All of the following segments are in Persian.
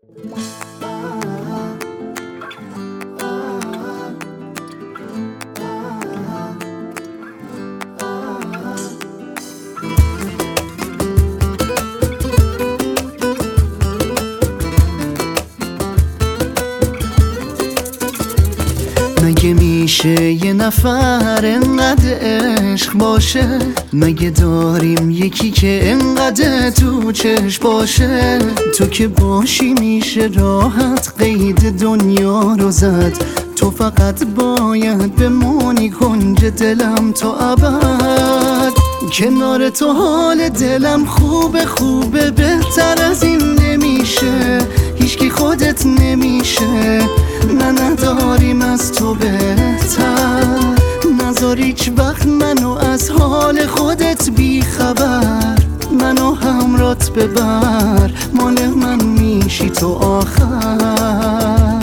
مگه میشه یه نفر انقدر عشق باشه؟ مگه داریم یکی که انقدر تو چشم باشه؟ تو که باشی میشه راحت قید دنیا رو زد. تو فقط باید بمونی کنج دلم تا ابد. کنار تو حال دلم خوبه خوبه، بهتر از این نمیشه. هیچکی خودت نمیشه، نه نداریم از تو بهتر. نذار هیچ وقت منو از حال خودت بی خبر. منو همرات ببر، مال من میشی تو آخر.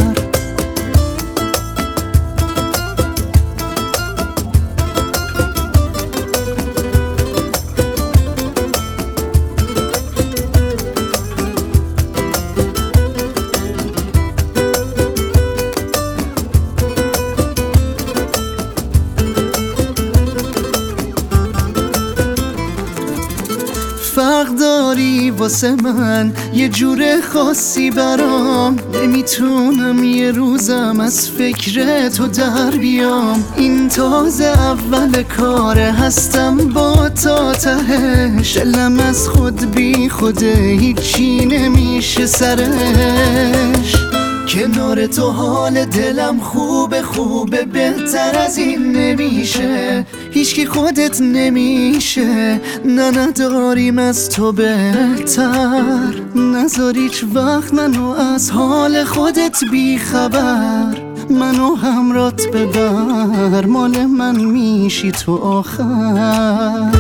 فرق داری واسه من یه جور خاصی برام. نمیتونم یه روزم از فکر تو در بیام. این تازه اول کاره، هستم با تا تهش. دلم از خود بی خوده، هیچی نمیشه سرش. کنار تو حال دلم خوبه خوبه، بهتر از این نمیشه. هیچکی خودت نمیشه، نه نداریم از تو بهتر. نذار هیچ وقت منو از حال خودت بی خبر. منو همرات ببر، مال من میشی تو آخر.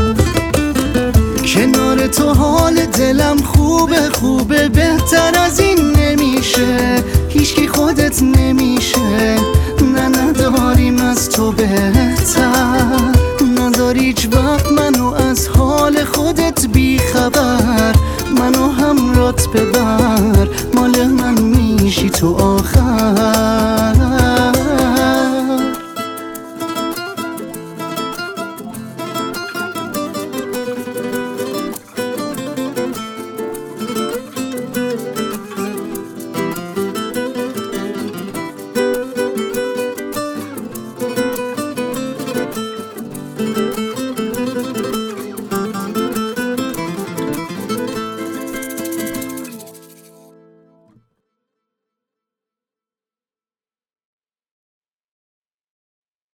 کنار تو حال دلم خوبه خوبه، بهتر از این نمیشه. هیچکی خودت نمیشه، نه نداریم از تو بهتر. نذار هیچ وقت منو از حال خودت بی خبر. منو همرات ببر، مال من میشی تو آخر.